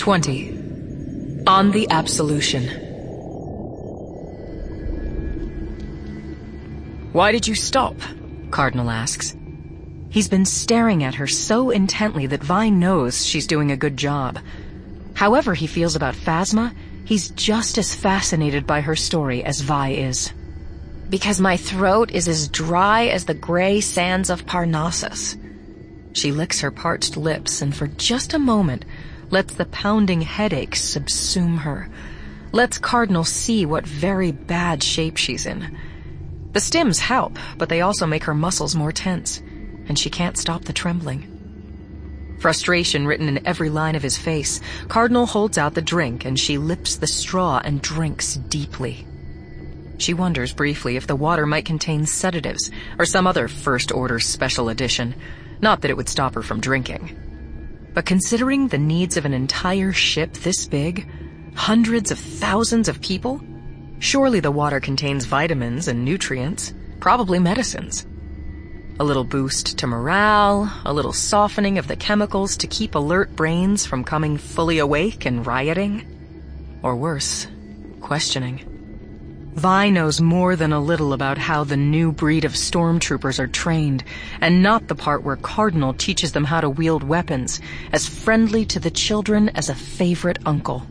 20. On the Absolution. "Why did you stop?" Cardinal asks. He's been staring at her so intently that Vi knows she's doing a good job. However he feels about Phasma, he's just as fascinated by her story as Vi is. "Because my throat is as dry as the gray sands of Parnassus." She licks her parched lips and for just a moment lets the pounding headache subsume her. Lets Cardinal see what very bad shape she's in. The stims help, but they also make her muscles more tense, and she can't stop the trembling. Frustration written in every line of his face, Cardinal holds out the drink and she lips the straw and drinks deeply. She wonders briefly if the water might contain sedatives or some other first-order special addition. Not that it would stop her from drinking. But considering the needs of an entire ship this big, hundreds of thousands of people, surely the water contains vitamins and nutrients, probably medicines. A little boost to morale, a little softening of the chemicals to keep alert brains from coming fully awake and rioting. Or worse, questioning. Vi knows more than a little about how the new breed of stormtroopers are trained, and not the part where Cardinal teaches them how to wield weapons, as friendly to the children as a favorite uncle.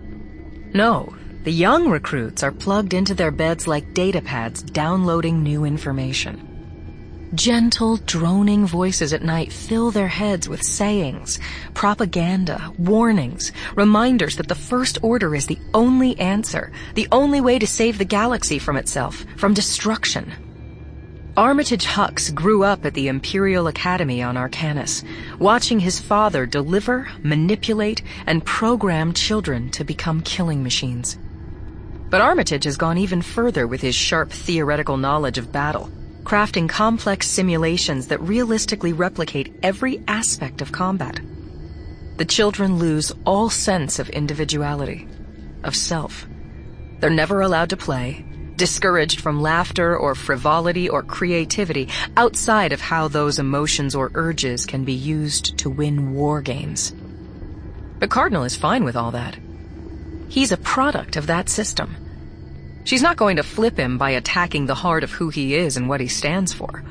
No, the young recruits are plugged into their beds like datapads downloading new information. Gentle, droning voices at night fill their heads with sayings, propaganda, warnings, reminders that the First Order is the only answer, the only way to save the galaxy from itself, from destruction. Armitage Hux grew up at the Imperial Academy on Arcanus, watching his father deliver, manipulate, and program children to become killing machines. But Armitage has gone even further with his sharp theoretical knowledge of battle, crafting complex simulations that realistically replicate every aspect of combat. The children lose all sense of individuality, of self. They're never allowed to play, discouraged from laughter or frivolity or creativity outside of how those emotions or urges can be used to win war games. But Cardinal is fine with all that. He's a product of that system. She's not going to flip him by attacking the heart of who he is and what he stands for.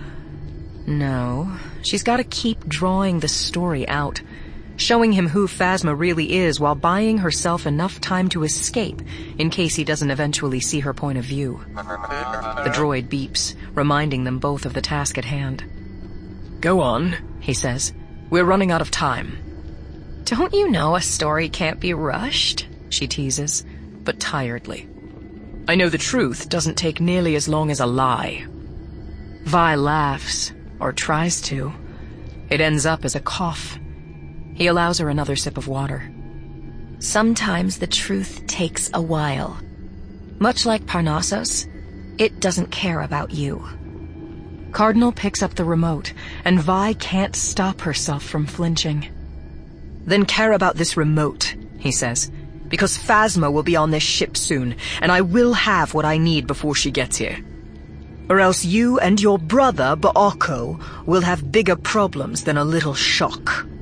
No, she's got to keep drawing the story out, showing him who Phasma really is while buying herself enough time to escape in case he doesn't eventually see her point of view. The droid beeps, reminding them both of the task at hand. "Go on," he says. "We're running out of time." "Don't you know a story can't be rushed?" she teases, but tiredly. "I know the truth doesn't take nearly as long as a lie." Vi laughs, or tries to. It ends up as a cough. He allows her another sip of water. "Sometimes the truth takes a while. Much like Parnassus, it doesn't care about you." Cardinal picks up the remote, and Vi can't stop herself from flinching. "Then care about this remote," he says. "Because Phasma will be on this ship soon, and I will have what I need before she gets here. Or else you and your brother, Baako, will have bigger problems than a little shock."